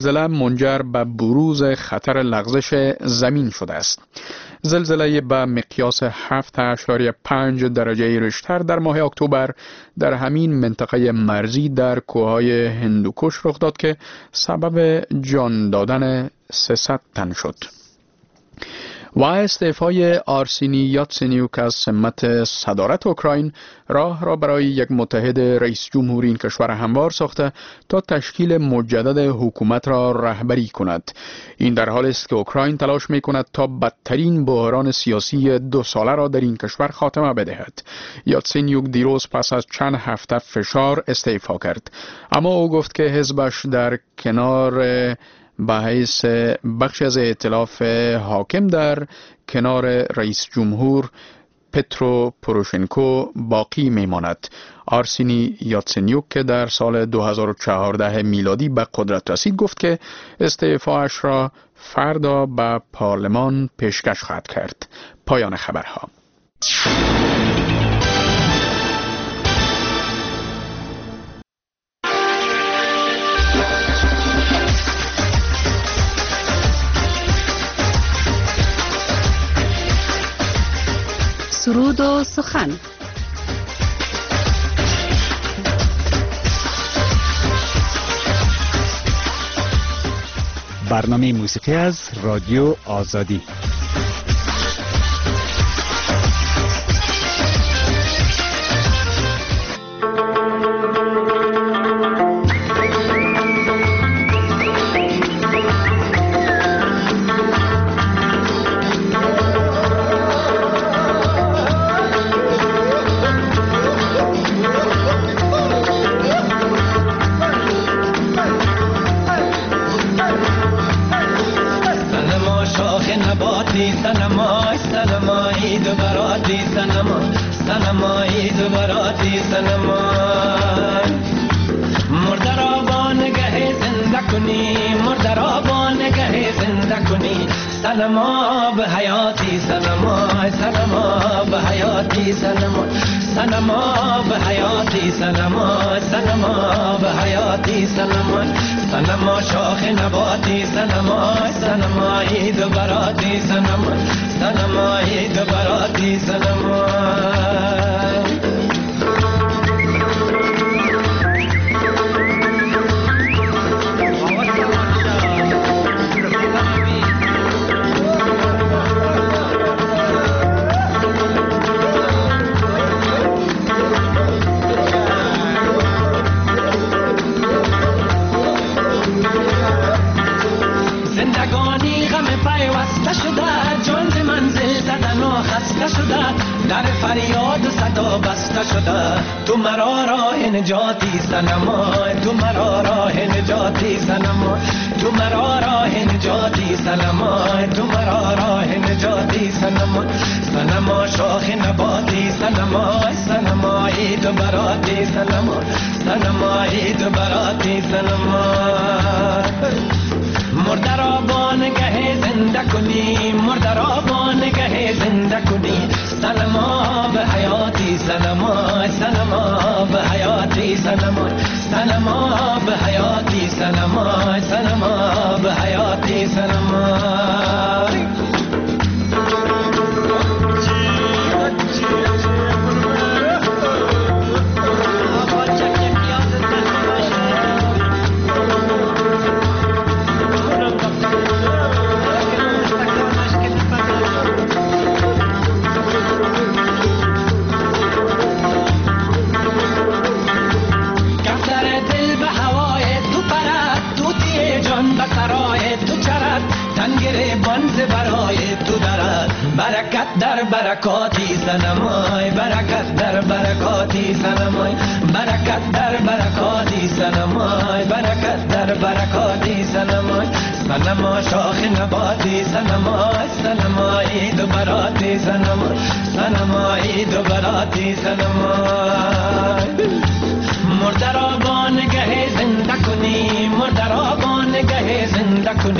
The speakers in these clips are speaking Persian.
زلزله منجر به بروز خطر لغزش زمین شده است. زلزله به مقیاس 7.5 درجه ریشتر در ماه اکتبر در همین منطقه مرزی در کوههای هندوکش رخ داد که سبب جان دادن 300 تن شد. و استعفای آرسینی یاتسنیوک از سمت صدارت اوکراین راه را برای یک متحد رئیس جمهور این کشور هموار ساخته تا تشکیل مجدد حکومت را رهبری کند. این در حالی است که اوکراین تلاش می کند تا بدترین بحران سیاسی 2 ساله را در این کشور خاتمه بدهد. یاتسنیوک دیروز پس از چند هفته فشار استعفا کرد، اما او گفت که حزبش در کنار به حیث بخش از ائتلاف حاکم در کنار رئیس جمهور پترو پوروشنکو باقی میماند. آرسینی یاتسنیوک که در سال 2014 میلادی به قدرت رسید گفت که استعفاش را فردا به پارلمان پیشکش خواهد کرد. پایان خبرها. سرود و سخن. برنامه موسیقی از رادیو آزادی. سنما به حیاتی سنما سنما به حیاتی سنما سنما به حیاتی سنما سنما به حیاتی سنما سنما شاخ نباتی سنما سنما عید و براتی سنما سنما عید و براتی سنما در فریاد صدا بسته شده تو مرا راه نجاتی سنما تو مرا راه نجاتی سنما تو مرا راه نجاتی سنما تو مرا راه نجاتی سنما سنما شاخ نباتی سنما سنما عید و براتی سنما سنما عید و براتی سنما مرده را با نگه زنده کنی مرده را با نگه زنده کنی سنما به حیاتی سنما سنما به حیاتی سنما سنما به حیاتی سنما سنما به حیاتی سنما برکت در برکاتی سنمای برکت در برکاتی سنمای برکت در برکاتی سنمای برکت در برکاتی سنمای سنما شاخ نباتی سنمای سنما عید و براتی سنمای سنما عید و براتی سنمای مرده را با نگه زنده کنی مرده را با نگه زنده کنی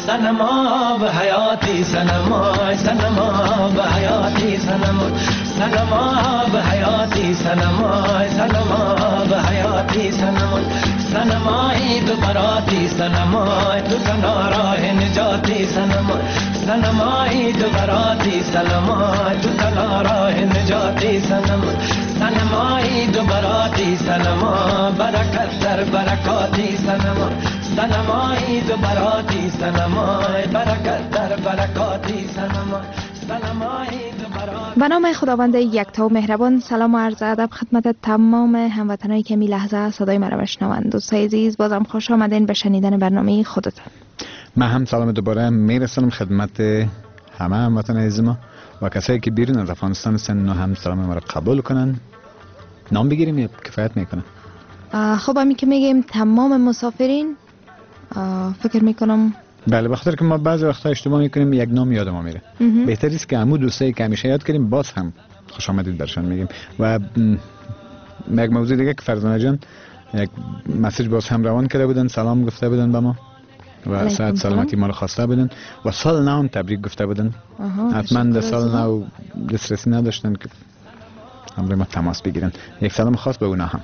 سنما به حیاتی سنما سنما به حیاتی سنما سنما به حیاتی سنما سنما به حیاتی سنما سنمایی تو براتی سنما تو تنها راه نجاتی سنما سنمایی تو براتی سنما تو تنها راه نجاتی سنما سنمایی تو براتی سنما برکت در برکاتی سنما سنمایی تو براتی سنما برکت در برکاتی سنما سنمایی تو براتی. به نام خداوند یکتا و مهربان. سلام و عرض ادب خدمت تمام هموطنانی که می لحظه صدای مرا بشنوند. دوستای عزیز بازم خوش آمدین به شنیدن برنامه خودتان. من هم سلام دوباره میرسونم خدمت همه هموطن عزیز ما و کسایی که بیرون از افغانستان هستن هم سلام ما را قبول کنن. نام بگیریم یا کفایت میکنه؟ خب همین که میگیم تمام مسافرین فکر میکنم بله، بخاطر که ما بعضی وقتا اشتباه میکنیم یک نام یاد ما میره. بهتر است که همون دوستایی که همیشه یاد کنیم باز هم خوش آمدید برشان میگیم. و یک موضوع دیگه که فرزانه جان یک مسیج باز هم روان کرده بودن، سلام گفته بودن به ما و صحت سلامتی ما رو خواسته بودن و سال نو هم تبریک گفته بودن. حتما در سال نو دسترسی نداشتن که همراه ما تماس بگیرن. یک سلام خاص به اونا هم.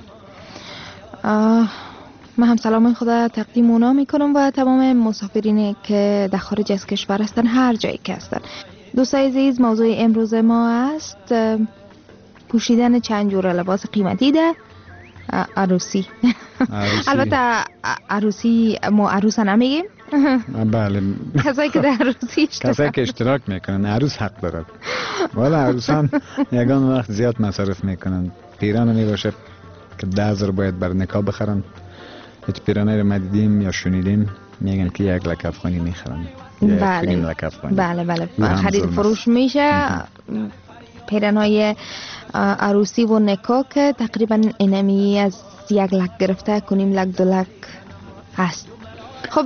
من هم سلام خدا تقدیم اونا میکنم و تمام مسافرینی که در خارج از کشور هستن، هر جایی که هستن. دوستای عزیز، موضوع امروز ما است پوشیدن چند جور لباس قیمتی ده عروسی. البته عروسی ما عروس نمیگیم. بله، کسایی که در عروسی کسایی که اشتراک میکنن عروس حق دارد. والا عروسان یگان وقت زیاد مصرف میکنن. پیران میباشه که 10,000 باید بر نکاح بخرن. هیچ پیرانه رو مدیدیم یا شنیدیم میگن که 1 لک افغانی میخرن. بله خرید فروش میشه. پیرانهای عروسی و نکاح که تقریبا اینمی از 1 لک گرفته کنیم 1 2 لک هست. خب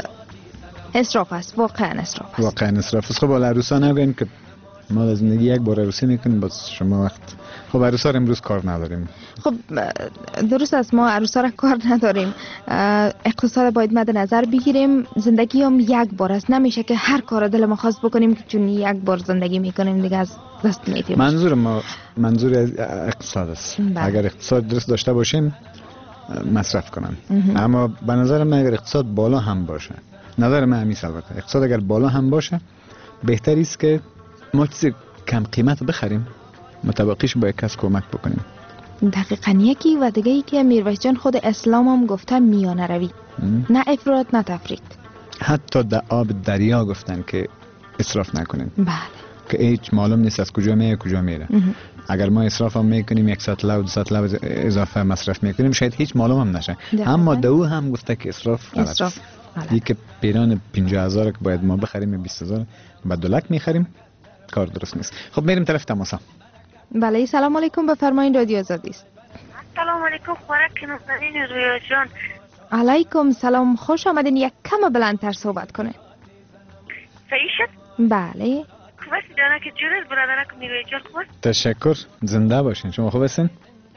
اسراف است، واقعا اسراف است. خب عروسا نگوین که ما در زندگی یک بار عروسی میکنیم باز شما وقت. خب عروسا امروز کار نداریم. خب درست است، ما عروسا را کار نداریم. اقتصاد باید مد نظر بگیریم. زندگی هم یک بار است، نمیشه که هر کار دل ما خواست بکنیم چون یک بار زندگی میکنیم دیگه از دست میدیم. منظور اقتصاد است. اگر اقتصاد درست داشته باشیم مصرف کنم. اما به نظر من اگر اقتصاد بالا هم باشه، نظر من همیشه البته اقتصاد اگر بالا هم باشه بهتر است که ما چیز کم قیمت بخریم، متبقیش با یک کس کمک بکنیم. دقیقاً. یکی و دیگه ای که میرویس جان خود اسلام هم گفته میانه روی، نه افراط نه تفریط. حتی در آب دریا گفتن که اسراف نکنیم. بله. که هیچ معلوم نیست از کجا میاد کجا میره. اگر ما اسراف هم میکنیم 100 لو 200 لو اضافه مصرف میکنیم شاید هیچ معلوم هم نشه. اما دو هم گفته که اسراف غلط است. یک پیران 50,000 که باید ما بخریم 20,000 بعد 2 لک میخریم، کار درست نیست. خب میریم طرف تماسا. بله، سلام علیکم، بفرمایید، رادیو آزادی است. سلام علیکم، خوراک نازنین رویا جان. علیکم سلام، خوش آمدین. یک کم بلندتر صحبت کنه. صحیح شد؟ بله. خوب است جانا که جورز برادرک میروی جان. خوب است؟ تشکر، زنده باشین. شما خوب هستین؟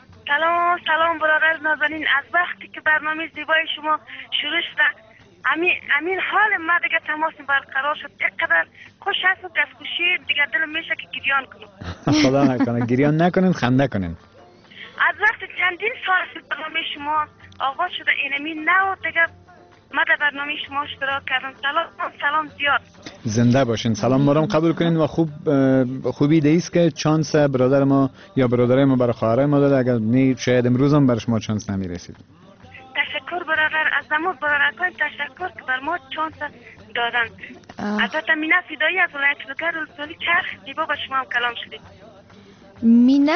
سلام برادر نازنین. از وقتی که برنامه زیبای شما شروع شد امین حال ما دیگه تماس برقرار شد. اینقدر خوش هست و دستخوشی دیگه دلم میشه که گریان کنم. خدا نکنه گریان نکنین، خنده کنین. از وقت چندین سال برنامه شما آغاز شده اینمی نو دیگه ما در برنامه شما اشتراک کردم. سلام زیاد. زنده باشین. سلام ما رو قبول کنین و خوبی دیست که چانس برادر ما یا برادرای ما برای خواهرای ما داده. اگر نه شاید امروز هم برای شما چانس نمیرسید. تشکر برادر، از زمان برادران تشکر که بر ما چانس دادن. البته مینا فدایی از ولایت لوگر ولسوالی چرخ زیبا با شما هم کلام شدید. مینا؟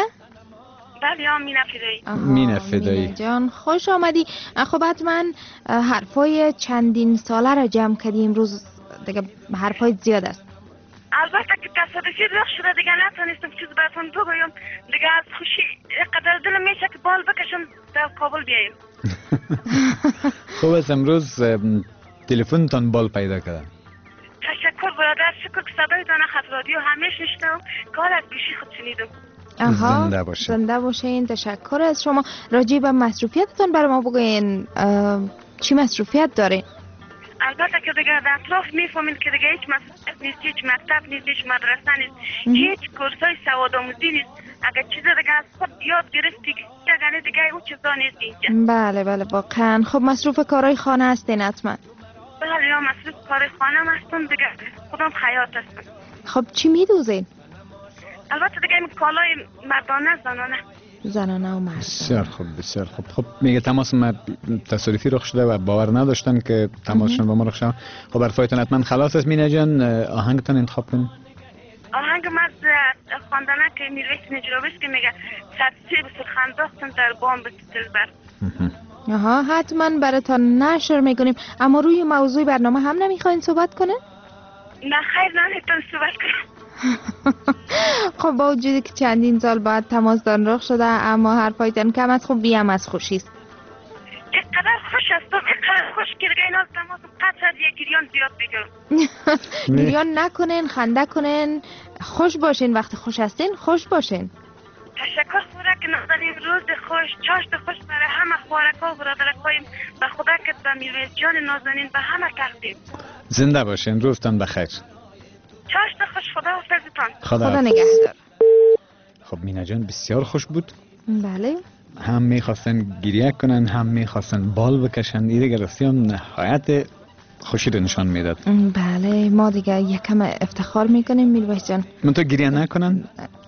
بله هم مینا فدایی. مینا فدایی مینا جان خوش آمدی. خب حتما حرفای چندین ساله را جمع کردیم. امروز دیگه حرفای زیاد است. البته که تصادفی رخ شده دیگه نتونستم چیز براتون بگویم. دیگه از خوشی قدر دلم میشه که بال بکشم در کابل بیاییم. خوب است امروز تلفنتان بال پیدا کرده. تشکر برادر، شکر که صدای دانه خط رادیو همیشه شنیدم، کار از گوشی خود شنیدم. زنده باشین. تشکر از شما. راجع به مصروفیتتون برای ما بگوین. چی مصروفیت دارین؟ البته که دیگه در اطراف میفهمین که دیگه هیچ مسئولیت نیست، هیچ مکتب نیست، هیچ مدرسه نیست، هیچ کورسای سواد آموزی نیست. اگر چیز دیگه از خود یاد گرفتی یعنی دیگه او چیزا نیست اینجا. بله بله واقعا. خب مصروف کارهای خانه هستین حتما؟ بله یا مصروف کار خانه هستم دیگه، خودم خیاط هستم. خب چی میدوزین؟ البته دیگه این کالای مردانه زنانه و مرد. بسیار خوب بسیار خوب. خب میگه تماس ما تصادفی رخ شده و باور نداشتن که تماسشون با ما رخ شد. خب برفایتون حتما خلاص است. مینا جان آهنگتون انتخاب کنید. آهنگ من خواندنه که میرویس نجرابیست که میگه سرسی به سرخ انداختم در بام به دلبر. آها حتما براتون نشر میکنیم. اما روی موضوع برنامه هم نمیخواین صحبت کنه؟ نه خیر نمیتون صحبت کنم. خب با وجودی که چندین سال بعد تماستان رخ شده اما حرفایتان کم از خوب بیم از خوشی است. اینقدر خوش هستم، اینقدر خوش که دیگه اینا تماسم قطع از یک گریان زیاد بگیرم. گریان نکنین، خنده کنین، خوش باشین. وقتی خوش هستین خوش باشین. تشکر خوره که نازنین روز خوش چاشت خوش برای همه خوارکا و برادرکایم و خدا که به میرویس جان نازنین به همه تقدیم. زنده باشین، روزتان بخیر. چاشت خوش، خدا حافظتان. خدا نگهدار. خب مینا جان بسیار خوش بود. بله. هم میخواستن گریه کنن هم میخواستن بال بکشن. این دیگه راستی هم نهایت خوشی رو نشان میداد. بله ما دیگه یکم افتخار میکنیم میرویس جان. من تو گریه نکنن.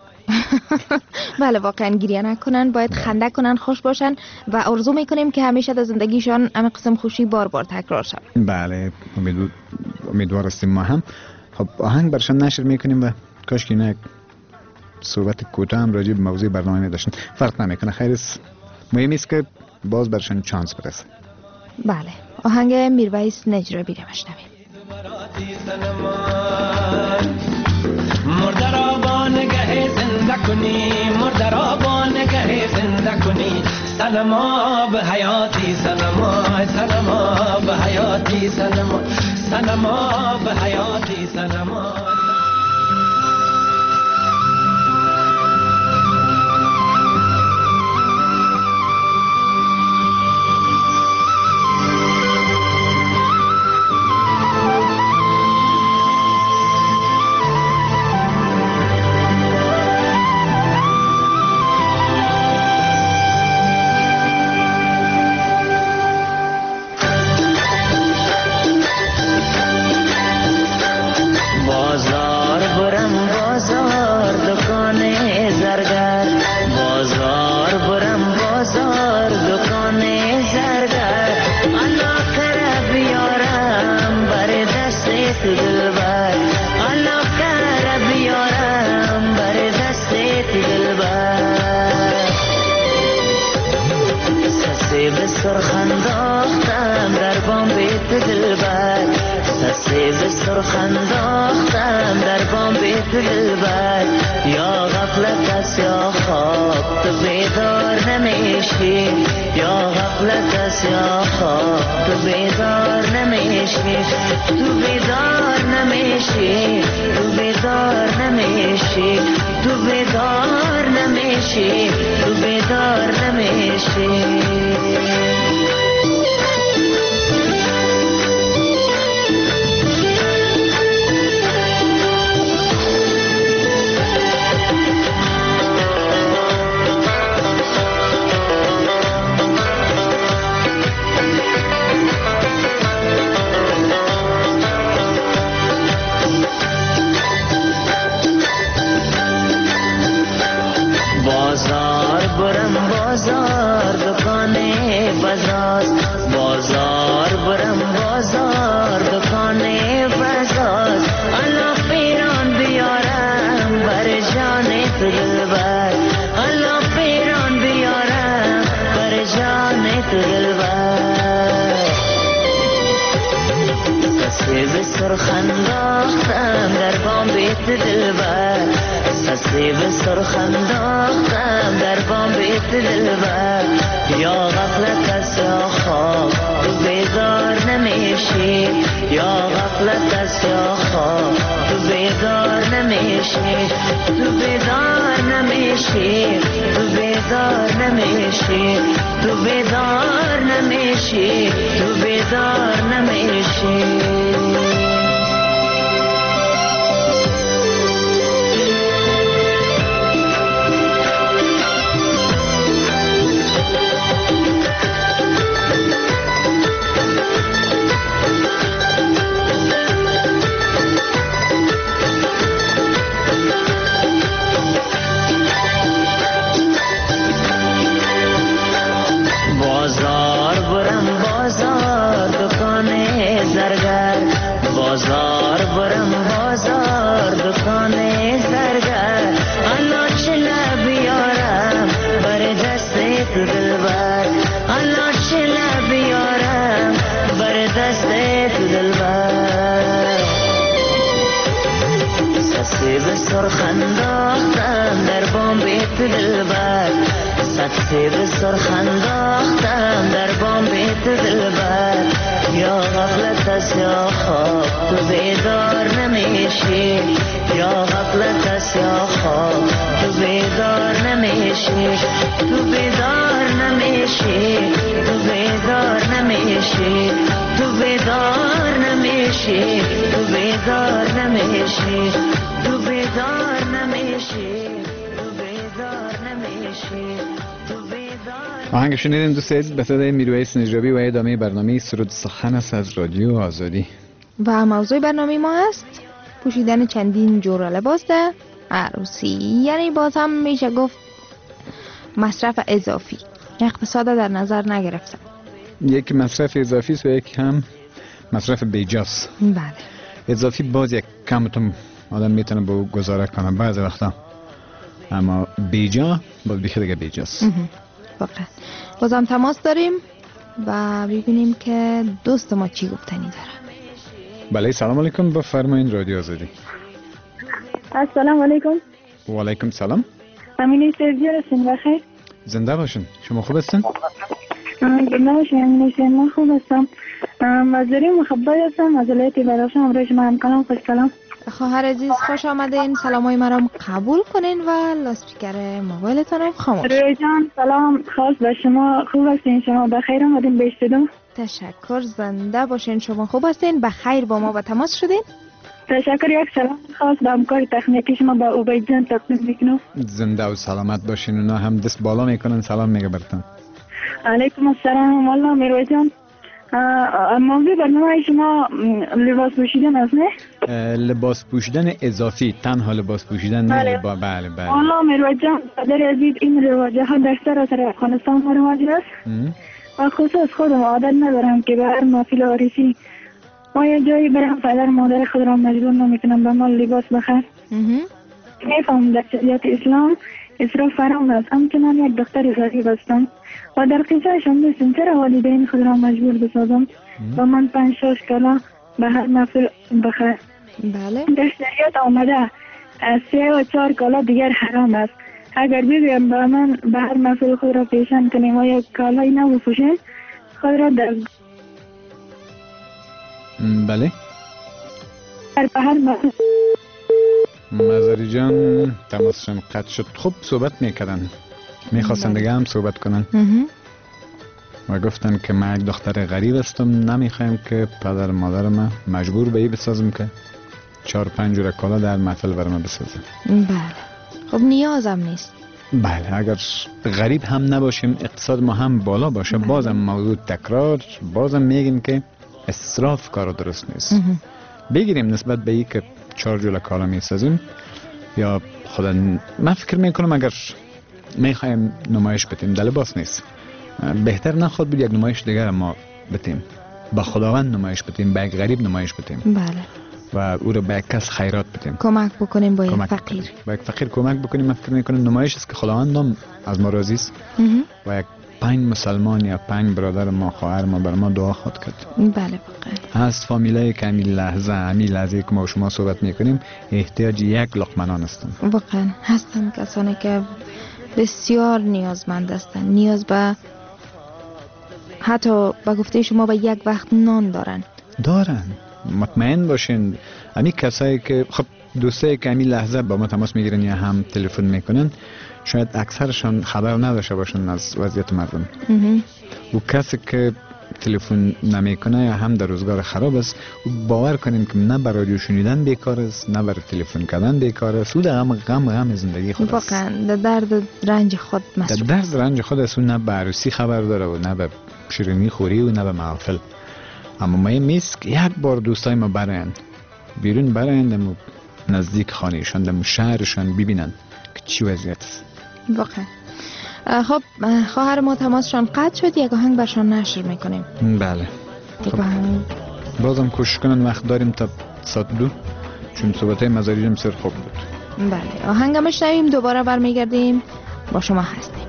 بله واقعا گریه نکنن، باید خنده کنن، خوش باشن و آرزو میکنیم که همیشه در زندگیشان همین قسم خوشی بار بار تکرار شد. بله امیدوار هستیم ما هم. خب آهنگ برشان نشر میکنیم و کاش که اینا صحبت کوتاه هم راجع به موضوع برنامه می داشتن. فرق نمیکنه، خیر است. مهم است که باز برشان چانس برسه. بله آهنگ میرویس نجرابی رو بشنویم. مرده را با نگه زنده کنی، مرده را با نگه زنده کنی. سلما به حیاتی سلما، سلما به حیاتی سلما، سلما به حیاتی سلما. خنداختم در بام بیت دلبر، یا غفلت است یا خواب تو بیدار نمیشی، یا غفلت است یا خواب تو بیدار نمیشی، تو بیدار نمیشی، تو بیدار نمیشی، تو بیدار نمیشی، تو بیدار نمیشی. بازار دکانه بازار، بازار برم بازار دکانه بازار، الله پیران بیارم بر جان تو دلبر، الله پیران بیارم بر جان تو دلبر. سسی به سرخ انداختم در بام بیت دلبر، سسی به سرخ انداختم در بام بیت دلبر، یا غفلت است یا خواب تو بیدار نمیشی، یا غفلت غفلت است یا خواب تو بیدار نمیشی تو بیدار نمیشی تو بیدار نمیشی تو بیدار نمیشی تو بیدار نمیشی بازار برم بازار دکان زرگر الله چله بیارم بر دست تو دلبر الله چله بیارم بر دست تو دلبر سسی به سرخ انداختم در بام بیت دلبر سسی به سرخ انداختم در بام بیت دلبر یا غفلت است یا خواب تو بیدار نمیشی یا غفلت است یا خواب تو بیدار نمیشی تو بیدار نمیشی تو بیدار نمیشی تو بیدار نمیشی تو بیدار نمیشی تو بیدار نمیشی تو بیدار نمیشی آهنگ شنیدیم دوست عزیز به صدای میرویس نجابی و ادامه برنامه سرود سخن است از رادیو آزادی و موضوع برنامه ما است پوشیدن چندین جور لباس در عروسی، یعنی باز هم میشه گفت مصرف اضافی، اقتصاد در نظر نگرفتن. یک مصرف اضافی است و یک هم مصرف بیجاست. بله. اضافی باز یک کمتون آدم میتونه با گزاره کنه بعضی وقتا، اما بیجا باز بیخی دیگه بیجاست. واقعا. بازم تماس داریم و ببینیم که دوست ما چی گفتنی داره. بله سلام علیکم، بفرمایید رادیو آزادی. السلام علیکم. و علیکم سلام. امینه سرجی هستین بخیر؟ زنده باشین. شما خوب هستین؟ زنده باشین. امینه سرجی من خوب هستم. مزدوری مخبر هستم از ولایت بلخشان. امروز شما همکلام خوش کلام. خواهر عزیز خوش آمدین. سلامای مرا قبول کنین و لاسپیکر موبایلتون رو خاموش. روی جان سلام خاص به شما. خوب هستین؟ شما بخیر آمدین به استودیو. تشکر. زنده باشین. شما خوب هستین؟ بخیر با ما و تماس شدین؟ تشکر. یک سلام خاص به همکار تکنیکی شما به عبید جان تقدیم میکنم. زنده و سلامت باشین. اونا هم دست بالا میکنن سلام میگه براتون. علیکم السلام. والله میروی جان موضوع برنامه شما لباس پوشیدن است نه؟ لباس پوشیدن اضافی، تنها لباس پوشیدن نه. بله بله. والله میروی جان در عزیز این رواج ها در سراسر افغانستان رواج است و خصوص خودم عادت ندارم که به هر محفل عروسی ما یه جایی برم پدر مادر خود را مجبور نمیکنم به ما لباس بخر. میفهم در شریعت اسلام اسراف حرام است. همچنان یک دختر غریب هستم و در قصه شما دوستم چرا والدین خود را مجبور بسازم و من 5-6 کالا به هر محفل بخر. بله. در شریعت آمده 3 و 4 کالا دیگر حرام است. اگر بگویم با من به هر محفل خود را پیشن کنیم و یک کالایی نبپوشیم خود را در بله به هر محفل مزاری جان تماسشون قطع شد. خوب صحبت میکردن، میخواستن دیگه هم صحبت کنن و گفتن که من یک دختر غریب هستم، نمیخوایم که پدر مادر ما مجبور به ای بسازم که 4-5 جور کالا در محفل برام بسازم. بله. خب نیازم نیست. بله اگر غریب هم نباشیم اقتصاد ما هم بالا باشه. بازم موضوع تکرار بازم میگیم که اسراف کار درست نیست. بگیریم نسبت به ای که 4 جور کالا میسازیم یا خدا من فکر میکنم اگر میخوایم نمایش بتیم در لباس نیست، بهتر نخواد بود یک نمایش دیگر ما بتیم، با خداوند نمایش بتیم، با یک غریب نمایش بتیم. بله. و او رو به یک کس خیرات بتیم، کمک بکنیم با یک فقیر. با یک فقیر کمک بکنیم. من فکر میکنم نمایش است که خداوند هم از ما راضی است و یک 5 مسلمان یا 5 برادر ما خواهر ما بر ما دعا خواهد کرد. بله واقعا. هست فامیلای که همین لحظه که ما شما صحبت میکنیم احتیاج یک لقمه نان هستن. واقعا هستن کسانی که بسیار نیازمند هستن، نیاز به حتی به گفته شما به یک وقت نان دارن. مطمئن باشین امی کسایی که خب دوستایی که امی لحظه با ما تماس میگیرن یا هم تلفن میکنن شاید اکثرشان خبر نداشته باشن از وضعیت مردم و کسی که تلفن نمیکنه یا هم در روزگار خراب است باور کنیم که نه برای رادیو شنیدن بیکار است نه برای تلفن کردن بیکار است و در غم زندگی خود است واقعا در درد رنج خود مصروف در درد رنج خود است و نه به عروسی خبر داره و نه به شیرینی خوری و نه به محفل اما مهم است که یک بار دوستای ما برن بیرون برن نزدیک خانهشان در شهرشان ببینن که چی وضعیت است واقعا. خب خواهر ما تماسشان قطع شد یک آهنگ برشان نشر میکنیم. بله خب. بازم کوشش کنن وقت داریم تا ساعت 2 چون صحبتای مزاریجم سر خوب بود. بله آهنگ میشنویم دوباره برمیگردیم با شما هستیم.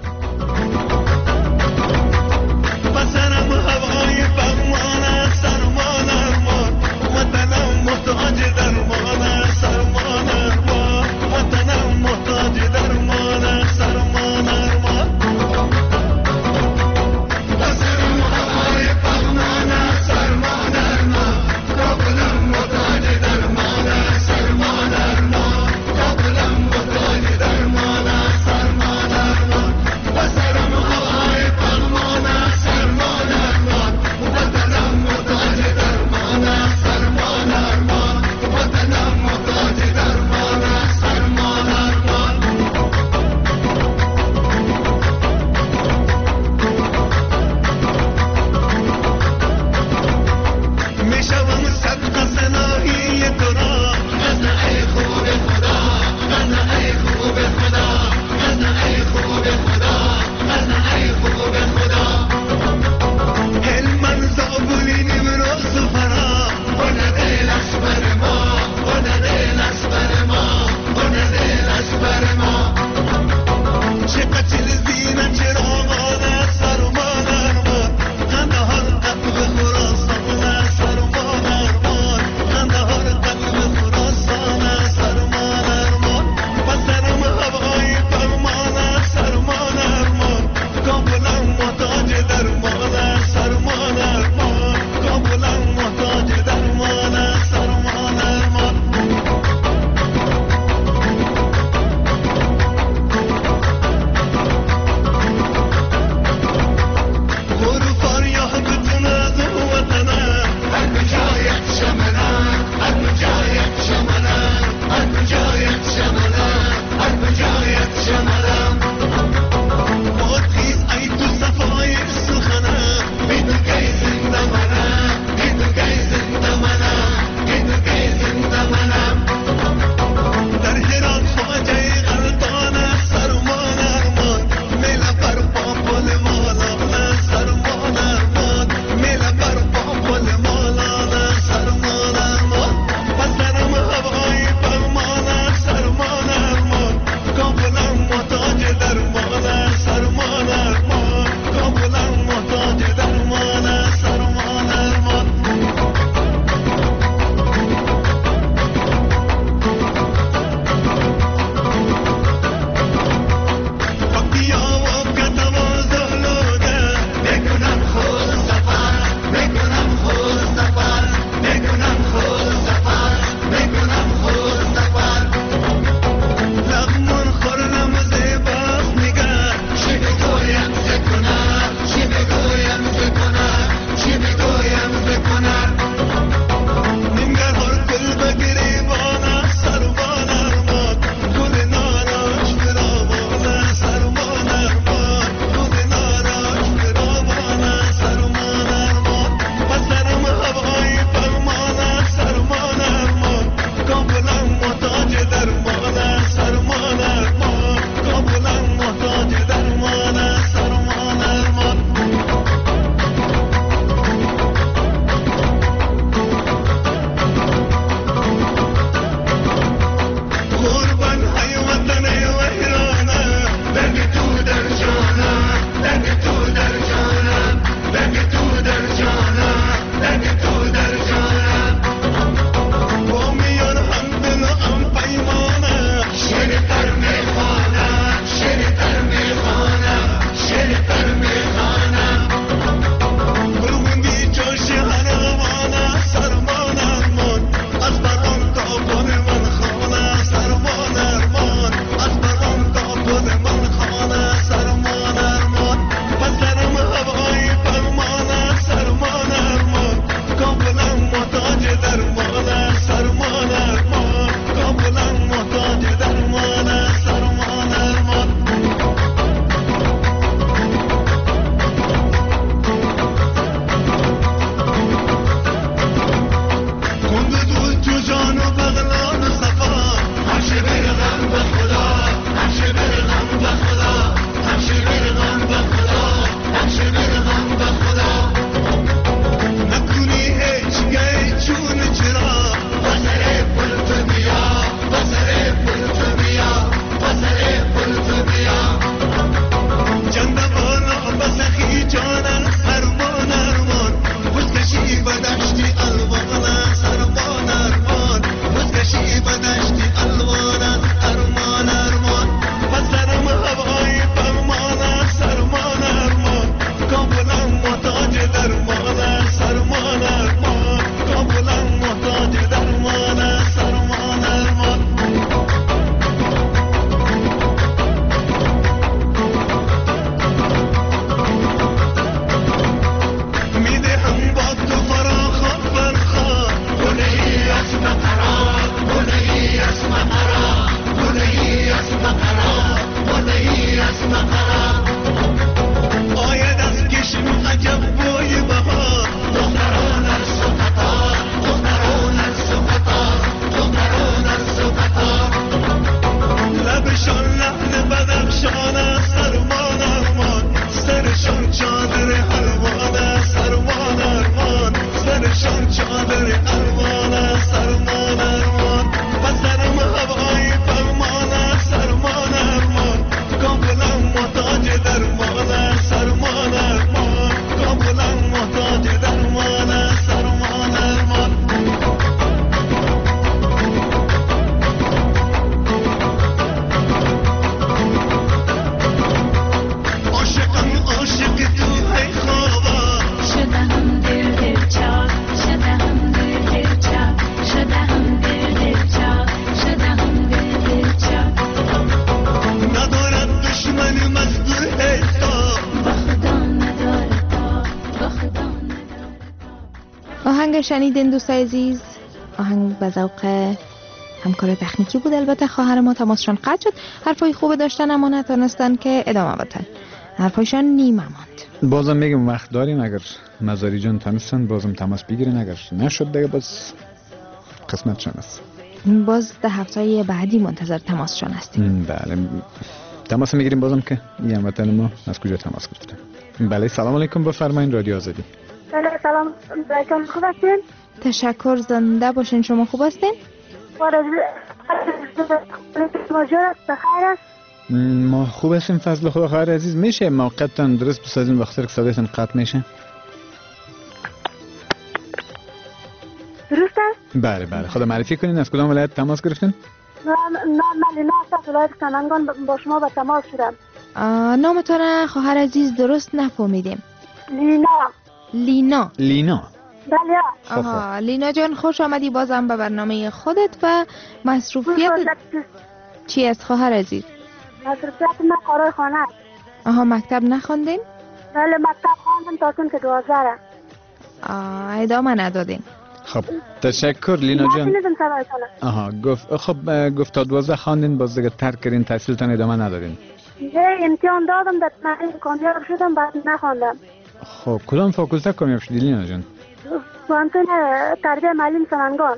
که شنیدین دوستای عزیز آهنگ به ذوق همکار تکنیکی بود. البته خواهر ما تماسشان قطع شد. حرفای خوب داشتن اما نتونستن که ادامه بدن. حرفایشان نیمه ماند. بازم میگم وقت داریم، اگر مزاری جان تونستن بازم تماس بگیرین، اگر نشد دیگه باز قسمتشان است. باز ده هفته بعدی منتظر تماسشان هستیم. بله تماس میگیریم بازم که این هموطن ما از کجا تماس گرفته. بله سلام علیکم، بفرمایید رادیو آزادی. بله سلام علیکم، خوب هستین؟ تشکر، زنده باشین. شما خوب هستین؟ ما خوب هستیم فضل خدا. خواهر عزیز میشه موقعتان درست بسازین وقتی که صدایتان قطع میشه؟ درست است؟ بله بله، خدا معرفی کنین از کدام ولایت تماس گرفتین؟ من لینا از ولایت سمنگان با شما به تماس شدم. نامتون خواهر عزیز درست نفهمیدیم. لینا. بله. آها لینا جان خوش آمدی بازم به برنامه خودت و مصروفیت چی است خواهر عزیز؟ مصروفیت من کارای خانه. آها مکتب نخوندین؟ بله مکتب خواندم تا سن که 12 را. ادامه ندادین. خب تشکر لینا جان. آها گفت تا 12 خواندین باز دیگه ترک کردین تحصیلتان ادامه ندادین؟ نه امتحان دادم در کامیاب شدم بعد نخواندم. خب کدام فاکولته کامیاب شدی لینا جان؟ پانتون تربیه معلم سمنگان.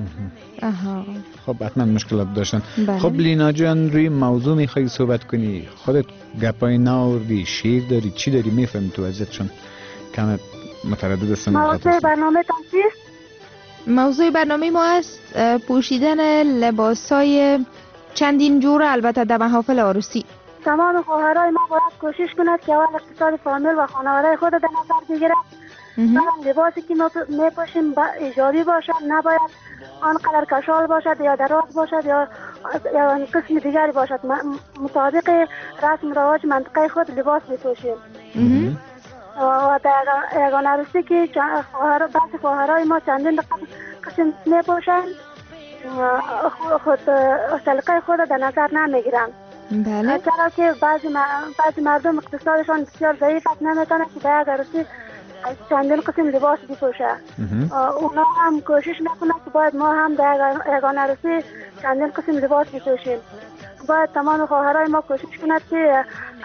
خب حتما مشکلات داشتن. بله. خب لینا جان روی موضوع میخوایی صحبت کنی؟ خودت گپای ناوردی، شیر داری، چی داری؟ میفهمی تو ازت چون کم متردد هستم. موضوع برنامه تان چیست؟ موضوع برنامه ما است پوشیدن لباسای چندین جور، البته در محافل عروسی. تمام خواهرای ما باید کوشش کند که اول اقتصاد فامیل و خانواده خود در نظر بگیرد. لباسی که میپوشیم ایجابی باشد، نباید آنقدر کشال باشد یا دراز باشد یا قسم دیگری باشد. مطابق رسم رواج منطقه خود لباس بپوشیم. و در یگان عروسی که بعضی خواهرای ما چندین قسم میپوشند خود سلیقه خود در نظر نمیگیرند. بله. چرا که بعضی مردم اقتصادشان بسیار ضعیف است، نمیتونه که در یک عروسی چندین قسم لباس بپوشه. اونا هم کوشش میکنه که باید ما هم در یگان عروسی چندین قسم لباس بپوشیم. باید تمام خواهرای ما کوشش کنند که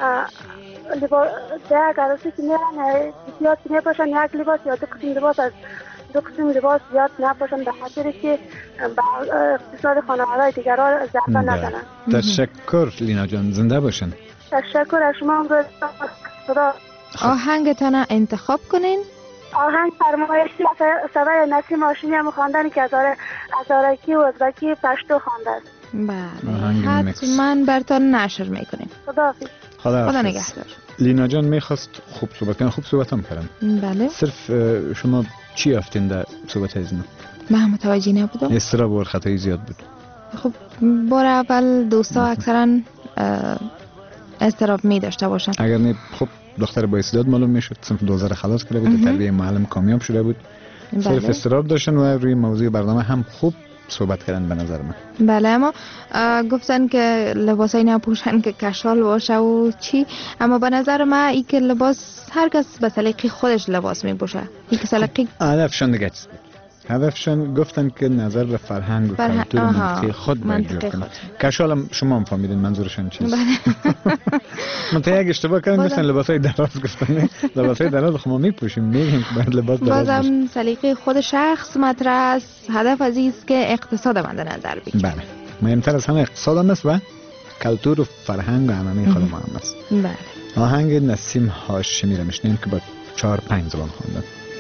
در یک عروسی که میرن بسیار که میپوشن یک لباس یا دو قسم لباس زیاد نپوشن، به خاطر که اقتصاد خانواده دیگران ضربه نزنن. تشکر لینا جان، زنده باشن. تشکر از شما. خدا. آهنگتان انتخاب کنین. آهنگ فرمایشی صدای نسیم هاشمی هم خواندن که هزارکی و ازبکی پشتو خوانده است. بله حتما برتان نشر میکنیم. خدا نگهدار. لینا جان میخواست خوب صحبت کنم، خوب صحبت هم کردم. بله. صرف شما چی یافتین در صحبت از من متوجه نبودم. استراب و خطایی زیاد بود. خب بار اول دوستا اکثرا استراب می داشته باشن. اگر نه خب دختر با استعداد معلوم میشد، صنف 12 خلاص کرده بود، تربیه معلم کامیاب شده بود. صرف استراب داشتن و روی موضوع برنامه هم خوب صحبت کردن به نظر من. بله اما گفتن که لباسای نپوشن که کشال باشه و چی، اما به نظر من این که لباس هر کس به سلیقه خودش لباس میپوشه. این که سلیقه هدفشون دیگه چیز بود. هدفشون گفتن که نظر به فرهنگ و کلتور منطقه خود باید کنن. کشال هم شما هم فهمیدین منظورشون چیست. من تا یک اشتباه کردم گفتن لباسای دراز، گفتن لباسای دراز خب ما میپوشیم، میگیم باید لباس دراز باشه. بازم سلیقه خود شخص مطرح است. هدف از این است که اقتصاد من در نظر بگیریم. بله مهمتر از همه اقتصاد هم است و کلتور و فرهنگ و عنعنه خود ما هم است. بله. آهنگ نسیم هاشمی را میشنیم که با 4-5 زبان خواندن.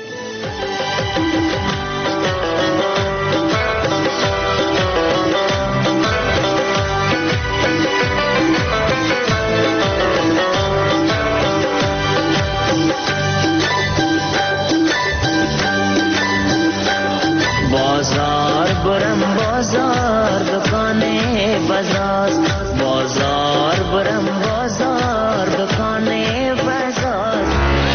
بازار برم بازار دکانه بازار، بازار برم بازار دکانه بازار.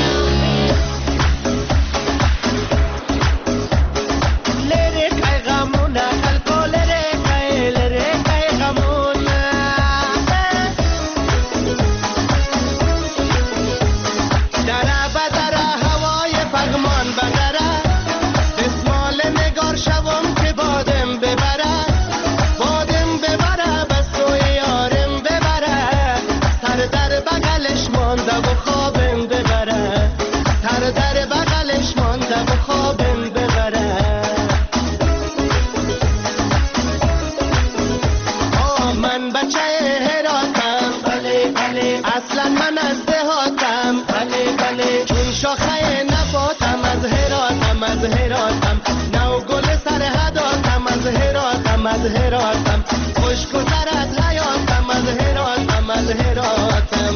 لره کای غمونه خلکو لره کای غمونه دره بدره هوای پغمان بدره اسم شاخه نباتم از هراتم از هراتم نو گل سر هداتم از هراتم از هراتم خوش گذرد حیاتم از هراتم از هراتم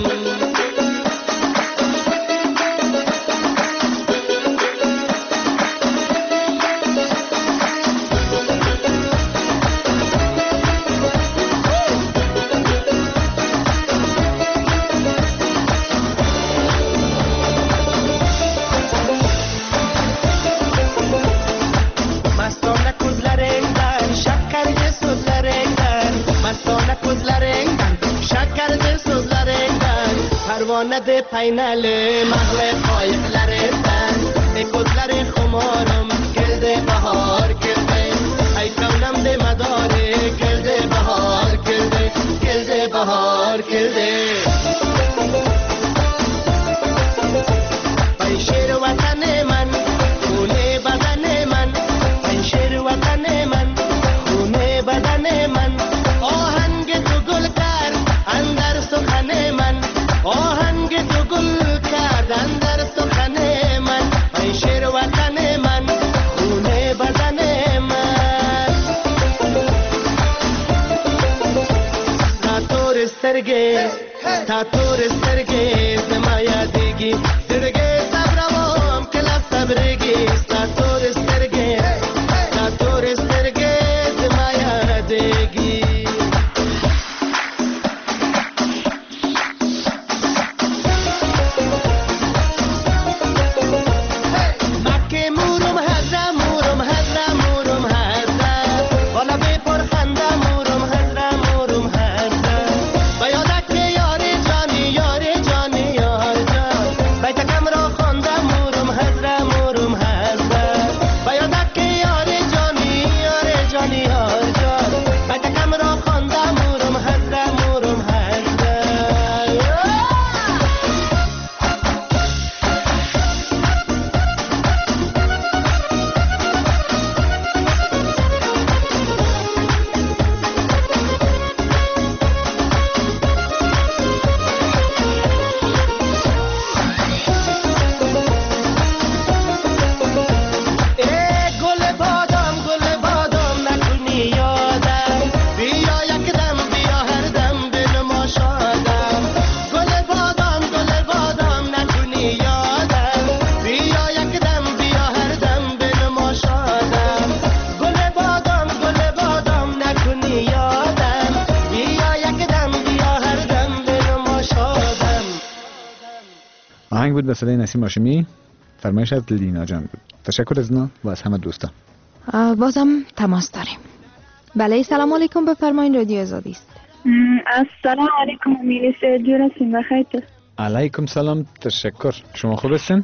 پروانه پینل مغل قایقلرستن ای کدلر خمارم گلده بهار گلده ای کونم ده مداره گلده بهار گلده گلده بهار گلده ای شیر وطن من خونه بدن من ای شیر وطن من خونه بدن من آهنگ تو گل کرد اندر سخن من آهنگ تو گل کردن در سخن من ای شیر وطن من خونه بدن من تا تور استرگی زمایا دیگی زرگی صبروام کلا صبرگی تا تور استرگی زمایا دیگی آهنگ بود به صدای نسیم هاشمی، فرمایش از لینا جان بود. تشکر از اینا و از همه دوستان. بازم تماس داریم. بله سلام علیکم، بفرمایید رادیو آزادی است. السلام علیکم امیلی سید جور هستیم بخیر. علیکم سلام، تشکر. شما خوب هستین؟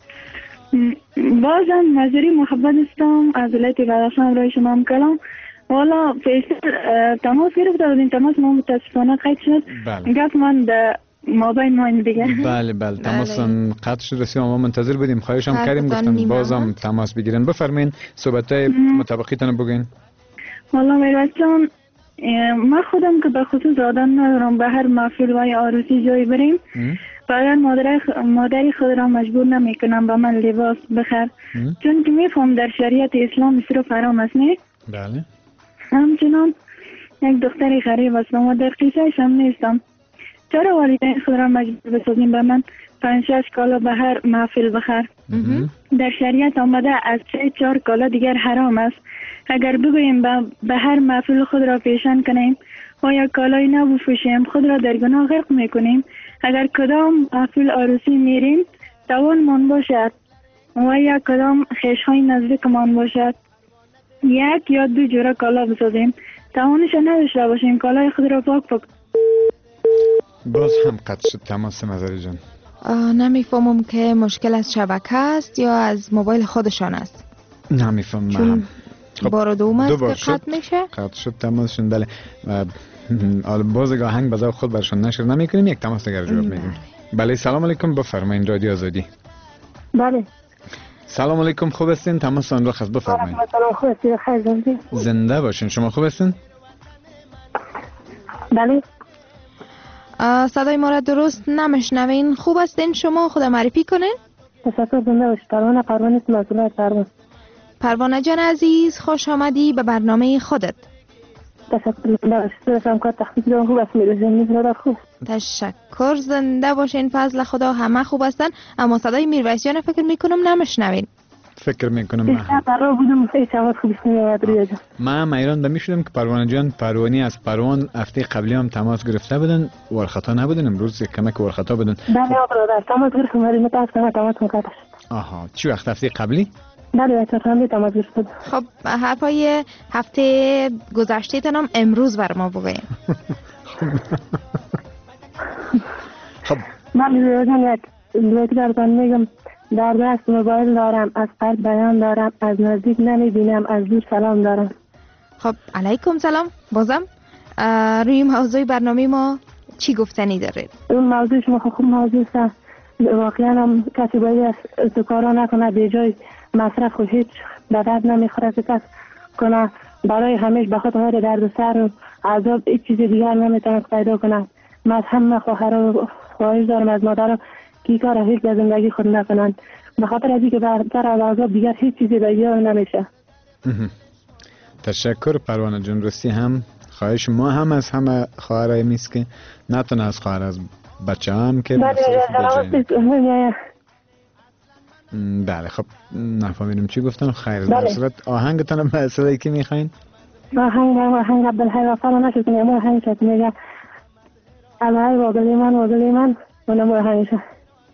بازم نظری محبت استم از ولایت بدخشان برای شما هم کلام. والا پیشتر تماس گرفته بودیم، تماس ما متاسفانه قید شد. بله. گفت من در مابین ما این دیگه. بله تماس قطع شد، رسید ما منتظر بودیم. خواهش هم کردیم گفتن بازم تماس بگیرن. بفرمایید صحبتای مطابقیتون بگین. والا میروز جان، من خودم که به خصوص آدم ندارم به هر محفل و عروسی جایی بریم باید مادری خود را مجبور نمیکنم به من لباس بخر، چون که میفهم در شریعت اسلام صرف حرام است. نه بله. همچنان یک دختری غریب هستم و در قصهش هم نیستم. چرا والدین خود را مجبور بسازیم به من 5-6 کالا به هر محفل بخر؟ در شریعت آمده از 3-4 کالا دیگر حرام است. اگر بگوییم به هر محفل خود را پیشن کنیم و یا کالای نبفروشیم خود را در گناه غرق میکنیم. اگر کدام محفل عروسی میریم توان من باشد و یا کدام خیشهای نزدیک من باشد 1 یا 2 جوره کالا بسازیم، توانش نداشته باشیم کالای خود را پاک باز هم قطع شد تماس مزاری جان. نمیفهمم که مشکل از شبکه است یا از موبایل خودشان است. نمیفهمم. خب بار دوم است که قطع میشه. قطع شد تماسشون. بله باز آهنگ بذار خود برشان نشر نمیکنیم، یک تماس دیگر جواب میدیم. بله سلام علیکم، بفرمایید رادیو آزادی. بله سلام علیکم، خوب هستین؟ تماس آن را خواست بفرمایید. خوب هستید؟ خیر زنده. زنده باشین. شما خوب هستین؟ بله. صدای ما را درست نمیشنوین. خوب هستین شما؟ خود معرفی کنین. تشکر. زنده باشید. پروانه است، مسئول پروانه. پروانه جان عزیز، خوش آمدی به برنامه خودت. تشکر. زنده باشید. شما کار تخصیص دارم، خوب است. میرزا خوب. تشکر. زنده باشین. فضل خدا همه خوب هستن، اما صدای میرویس جان فکر میکنم نمیشنوین. فکر میکنم قرار بودم هیچ آواز خوبی نمیاد. من ایران میشدم که پروانه جان پروانی از پروان هفته قبلی هم تماس گرفته بودن، ورخطا نبودن، امروز کمک ورخطا بودن. بله برادر، تماس گرفتم ولی متاسفانه تماس قطع شد. آها، چی وقت هفته قبلی؟ بله چهارشنبه تماس گرفتم. خب حرفای هفته گذشته تنم امروز بر ما بگوین. خب من میگم یک درتان میگم در دست موبایل دارم، از قلب بیان دارم، از نزدیک نمیبینم، از دور سلام دارم. خب علیکم سلام. بازم روی موضوع برنامه ما چی گفتنی دارید؟ اون موضوع شما خوب موضوع است. واقعا هم کسی باید از کارا نکنه، به جای مصرف خود هیچ به درد نمیخوره که کس کنه، برای همیشه به خاطر درد و سر و عذاب هیچ چیز دیگر نمیتونه پیدا کنه. من هم خواهش دارم از مادرها که کار هیچ به زندگی خود نکنن، به خاطر از اینکه برتر از عذاب دیگر هیچ چیزی به یاد نمیشه. تشکر پروانه جان. راستی هم خواهش ما هم از همه خواهرای میست که نتونه از خواهر از بچه هم که بله. خب نفهمیدم چی گفتن. خیر در صورت آهنگتان به اصلاحی که میخواین؟ آهنگ عبدالحی وفا رو نشد کنیم. آهنگ شد میگه الهی واگلی من اونم آهنگ شد.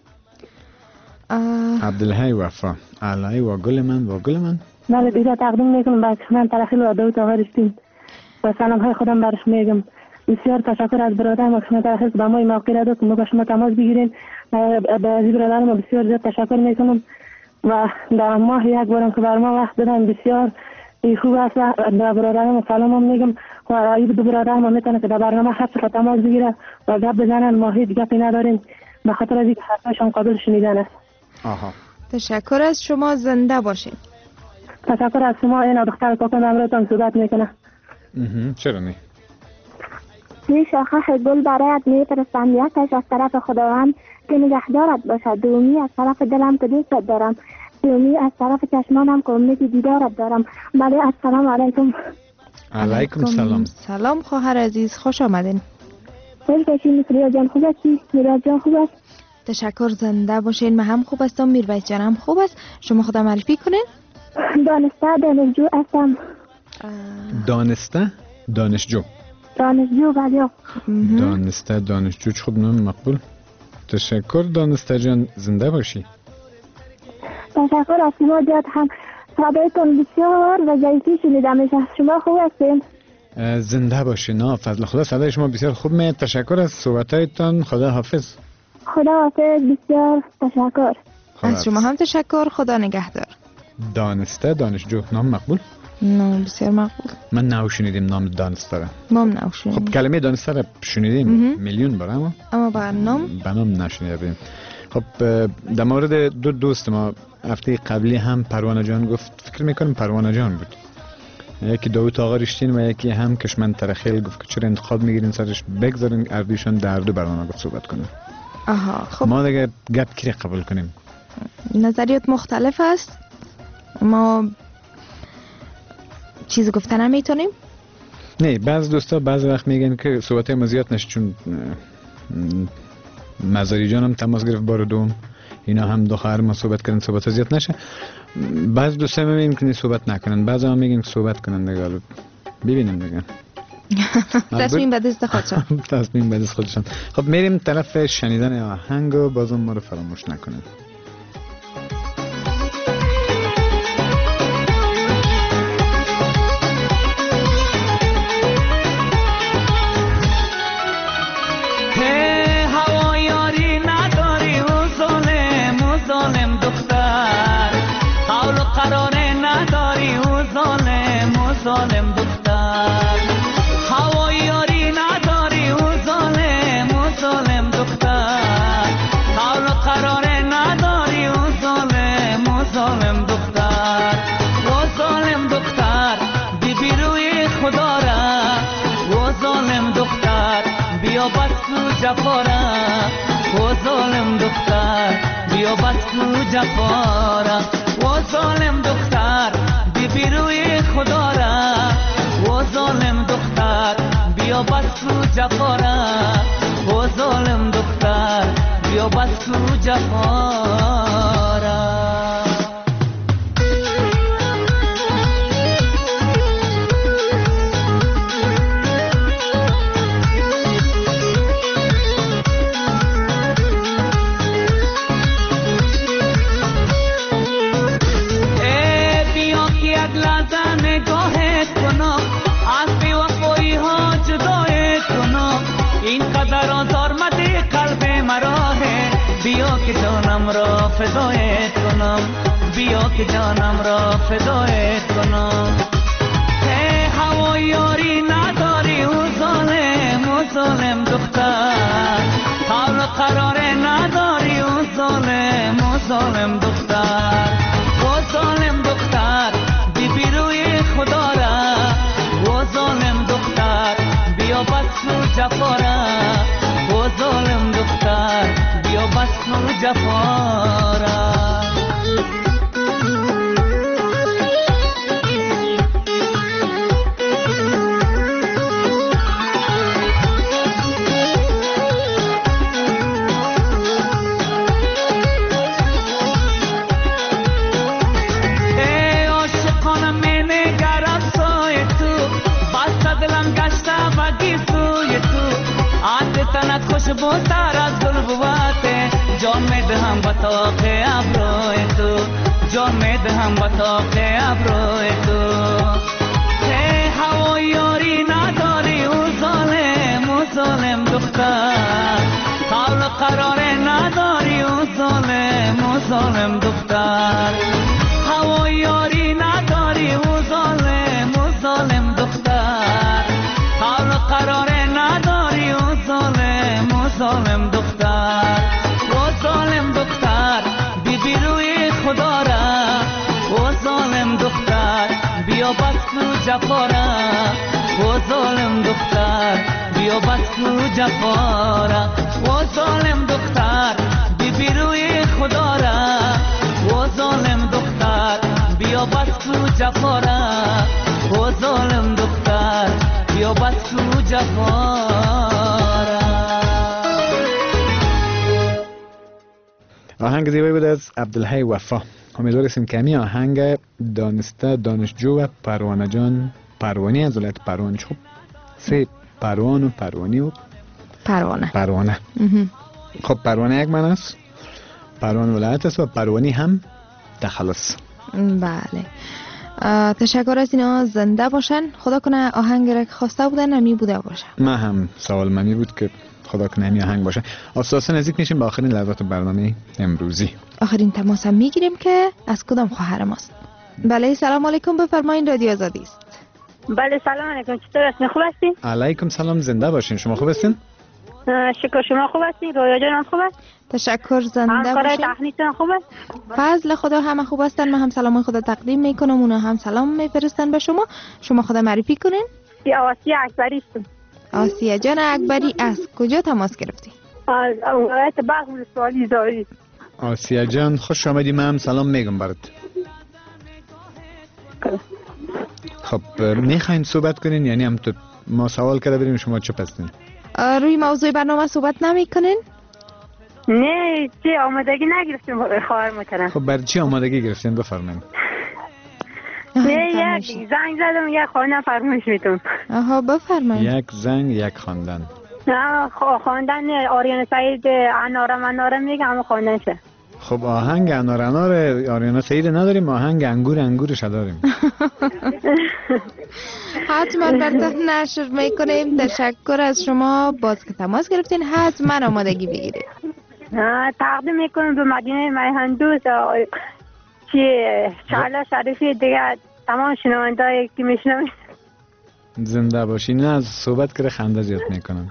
عبدالحی وفا الهی واگل من. بله دیگه تقدیم میکنم به من ترخیل و داوود آقا رشتین و سلام های خودم برش میگم. بسیار تشکر از برادرم که شما ترخیل به ما موقع را داد که ما با شما تماس بگیریم. به از برادرم بسیار زیاد تشکر میکنم و در ماه یک بارم که بر ما وقت دادن بسیار خوب است. و به برادرم سلام میگم و این دو برادرم میتونه که در برنامه هر چقدر تماس بگیره و گپ بزنن. ما هیچ گپی نداریم به خاطر از اینکه حرفشان قابل شنیدن است. تشکر از شما. زنده باشید. تشکر از شما. این دختر کاکم امروزتان صحبت میکنه. چرا نه؟ این شاخه گل برایت میفرستم، یکش از طرف خداوند که نگهدارت باشد، دومی از طرف دلم که دوستت دارم، دومی از طرف چشمانم که امید دیدارت دارم. بله السلام علیکم. علیکم سلام. سلام خواهر عزیز، خوش آمدین. خوش باشین. میراج جان خوب هستی؟ میراج جان خوب است؟ تشکر. زنده باشین. من هم خوب هستم، میرویس جان هم خوب است. شما خودم معرفی کنین. دانسته دانشجو هستم. دانشجو بله. دانسته دانشجو چه خوب نام مقبول. تشکر دانسته جان. زنده باشی. تشکر از شما جات هم صدایتون بسیار و ضعیفی شنیده میشه. شما خوب هستین؟ زنده باشی. نه فضل خدا صدای شما بسیار خوب میاد. تشکر از صحبتایتان. خدا حافظ. خدا حافظ. بسیار تشکر. از شما هم تشکر. خدا نگهدار. دانسته دانشجو نام مقبول. نه بسیار مقبول. من نو شنیدیم نام دانسته را. ما نو شنیدیم. خب کلمه دانسته را شنیدیم میلیون بار اما به نام نشنیدیم. خب در مورد دو دوست ما هفته قبلی هم پروانه جان گفت، فکر میکنم پروانه جان بود، یکی داوود آقا رشتین و یکی هم کشمن ترخیل گفت که چرا انتقاد میگیرین سرش بگذارین اردوشان در دو برنامه گفت صحبت کنن. خب ما دیگه گپ کی قبول کنیم؟ نظریات مختلف است. ما چیز گفتن نمیتونیم. نه بعض دوستا بعض وقت میگن که صحبت ما زیاد نشه، چون مزاری جان هم تماس گرفت بار دوم، اینا هم دو خواهر ما صحبت کردن صحبت زیاد نشه. بعض دوستا میگن که صحبت نکنن، بعضا هم میگن که صحبت کنن دیگه. ببینیم دیگه. تصمیم به دست خودشان. تصمیم به دست خودشان. خب میریم طرف شنیدن آهنگ و بازم ما رو فراموش نکنیم. ظالم دختر هوای یاری نداری و ظالم دختر حال و قرار نداری و ظالم دختر و ظالم دختر بی روی خدا را و ظالم دختر بیا بس تو جفا را و ظالم دختر بیا بیا بس کو جفا را و ظالم دختر بی روی خدا را و ظالم دختر بیا بس کو جفا را و ظالم دختر بیا بس کو جفا را بیا که جانم را فدایت کنم بیا که جانم را فدایت کنم هوا یاری نداری او ظالم دختر حال قرار نداری او ظالم دختر و ظالم دختر بی روی خدا را و ظالم دختر بیا بس کو جفا را و ظالم دختر بیا بس کو جفا را ای عاشقانم می نگرم سوی تو بس دلم گشته بگی سوی تو عاد تنت خوشبوتر از گل بواته جان می دهم با طاق ابروی تو جان می دهم با طاق ابروی تو هوا یاری نداری او ظالم دختر حال قرار نداری او ظالم دختر هوا یاری نداری او ظالم دختر حال قرار نداری او ظالم دختر و ظالم دختر بی روی خدا را و ظالم دختر بیا بس کو جفا را و ظالم دختر بیا بس کو جفا را و ظالم دختر بی روی خدا را و ظالم دختر بیا بس کو جفا را و ظالم دختر بیا بس کو جفا را. آهنگ زیبایی بود از عبدالحی وفا. امیدواریم که همین آهنگ دانسته دانشجو و پروانه جان پروانی از ولایت پروان چوب سه پروان و پروانی و پروانه خب پروانه یک من است، پروان ولایت است و پروانی هم دخلص. بله تشکر از اینا، زنده باشن. خدا کنه آهنگ را که خواسته بودن همی بوده باشه. من هم سوال منی بود که خدا کنه همی آهنگ باشه. اساسا نزدیک میشیم به آخرین لحظات برنامه امروزی. آخرین تماس هم میگیریم که از کدام خواهر ماست. بله سلام علیکم، بفرمایید رادیو آزادی است. بله سلام علیکم، چطور هستین؟ خوب هستین؟ علیکم سلام، زنده باشین. شما خوب هستین؟ شکر، شما خوب هستین؟ رویا جان خوب است؟ تشکر، زنده باشین. تکنیکتون خوب است؟ فضل خدا همه خوب هستن. من هم سلام خدا تقدیم میکنم، اونا هم سلام میفرستن به شما. شما خدا معرفی کنین. آسیه اکبری هستم. آسیه جان اکبری از کجا تماس گرفتی؟ از ولایت بلخ ولسوالی زاری. آسیه جان خوش آمدی، من هم سلام میگم برات. خب میخواین صحبت کنین یعنی هم تو ما سوال کرده بریم شما چه پستین؟ روی موضوع برنامه صحبت نمی کنین؟ نه چه آمادگی نگرفتیم خواهر مکرم. خب برای چی آمادگی گرفتین بفرمایید؟ نه یک زنگ زدم یک خواندن فرمایش میتون. آها بفرمایید. یک زنگ یک خواندن. نه خواندن آریانا سعید اناره میگه اما خواندن شه. خب آهنگ انار آریانا سعید نداریم، آهنگ انگورش داریم. حتما براتون نشر میکنیم. تشکر از شما باز که تماس گرفتین. حتما آمادگی بگیرید. تقدیم میکنم به مدینه میهندوست شعله شریفی دیگه تمام شنوندهایی که میشنوید. زنده باشین. نه از صحبت کرده خنده زیاد میکنم.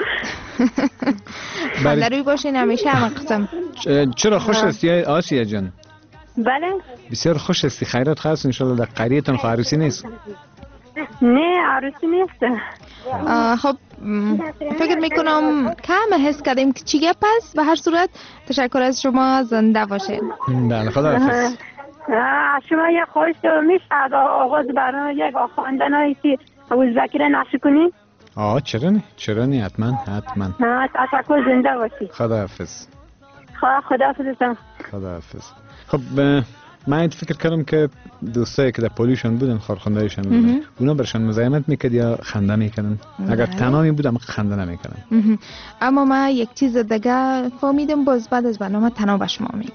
خنده روی باشین همیشه هم قسم. چرا خوش هستی آسیه جان؟ بله بسیار خوش هستی، خیرات خاص انشالله. در قریتان خو عروسی نیست؟ نه عروسی نیست. خب فکر میکنم کم حس کردیم که چی گپ است. به هر صورت تشکر از شما، زنده باشین. بله خدا حافظ. از شما یک خواهش میشه آغاز برنامه یک خواندنایی که ازبکی نشر کنی؟ چرا نه حتما تشکر، زنده باشی. خدا حافظ. خدا حافظتم. خدا حافظ. خب من فکر کردم که دوستایی که در پولیشون بودن، خارخوندهایشون بودن، اونا برشان مزاحمت میکرد یا خنده میکردن. اگر تمامی بودم خنده نمیکردن. اما من یک چیز دیگه فهمیدم، باز بعد از برنامه تنها به شما میگم.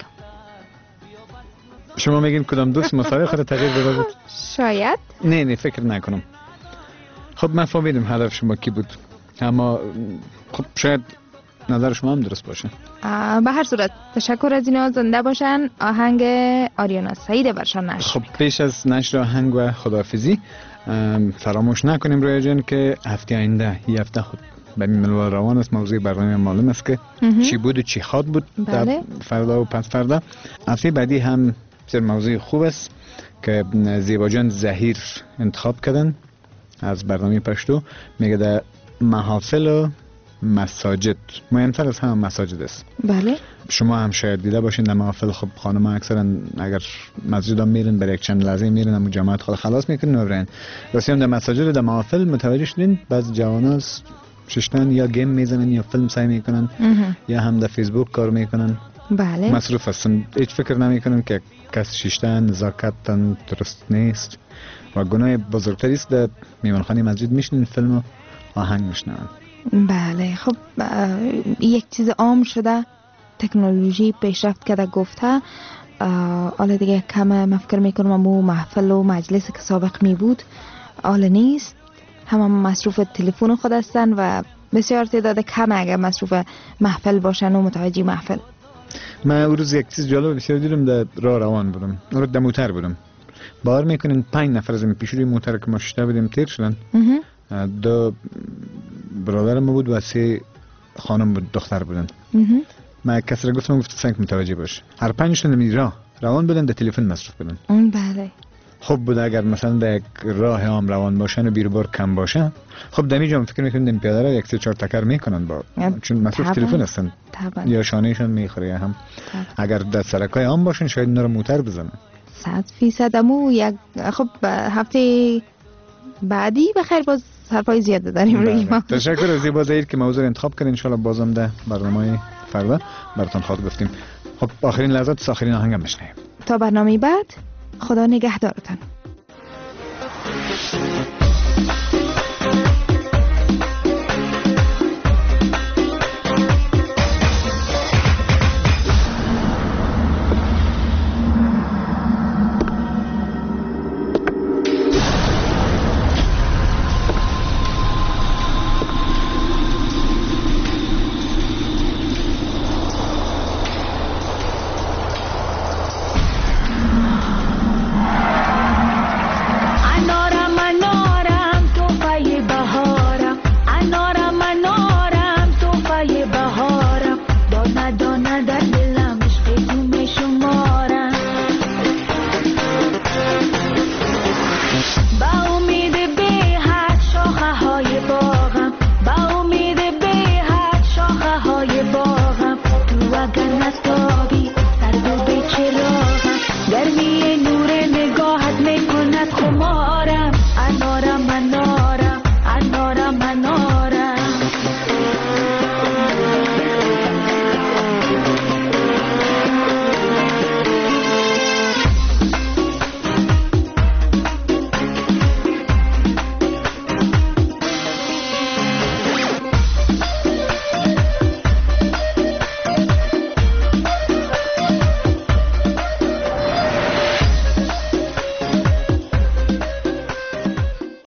شما میگین کدام دوست مسابقه خود تغییر داده بود؟ شاید. نه فکر نکنم. خب من فهمیدم هدف شما کی بود، اما خب شاید نظر شما هم درست باشه. به هر صورت تشکر از اینا، زنده باشن. آهنگ آریانا سعید برشان نشر. خب پیش از نشر آهنگ و خداحافظی فراموش نکنیم رویا جان که هفته آینده یه هفته خود به ملوال روان است. موضوع برنامه معلوم است که چی بود و چی خواد بود. بله. فردا و پس فردا هفته بعدی هم بسیار موضوع خوب است که زیبا جان زهیر انتخاب کردن از برنامه پشتو. میگه در محافل و مساجد، مهمتر از همه مساجد است. بله. شما هم شاید دیده باشین در محافل. خب خانم ها اکثرا اگر مسجد ها میرن برای یک چند لحظه میرن اما جماعت خود خلاص میکنن و برن. راستی هم در مساجد در محافل متوجه شدین بعض جوانان ششتن یا گیم میزنن یا فیلم سعی میکنن یا هم در فیسبوک کار میکنن. بله. مصروف هستن، هیچ فکر نمیکنن که کس شیشتن نزاکتن درست نیست و گناه بزرگتری است. در میمانخانه مسجد میشنن فیلم و آهنگ میشنن. بله. خب یک چیز عام شده، تکنولوژی پیشرفت کرده گفته. حالا دیگه کم من فکر میکنم امو محفل و مجلس که سابق می بود حالا نیست. همه مصروف تلفن خود هستن و بسیار تعداد کم اگر مصروف محفل باشن و متوجه محفل. من اون روز یک چیز جالب بسیار دیدم، در راه روان بودم، اون رو در موتر بودم. باور میکنین 5 نفر از این پیشوری موتر که ما 6 بودیم تیر شدن. 2 برادر ما بود و 3 خانم بود، دختر بودن. من کسی را گفتم سنگ متوجه باش. هر 5 تون می راه روان بودن، در تلفن مصروف بودن. بله. خب بود اگر مثلا در یک راه عام روان باشن و بیروبار کم باشن، خب دمی جام فکر میکنم پیاده را 1-3-4 تکر میکنن با چون مصروف تلفن هستن یا شانهشون میخوره یا هم اگر در سرکای عام باشن شاید اینا رو موتر بزنن. 100% امو یک خب هفته بعدی بخیر باز حرفای زیاده داریم روی ما. تشکر از زیبا زهیر که موضوع انتخاب کردین. ان شاء الله بازم ده برنامه فردا براتون خاطر گفتیم. خب آخرین لحظات آخرین آهنگم بشنویم. تا برنامه بعد خدا نگهدارتان.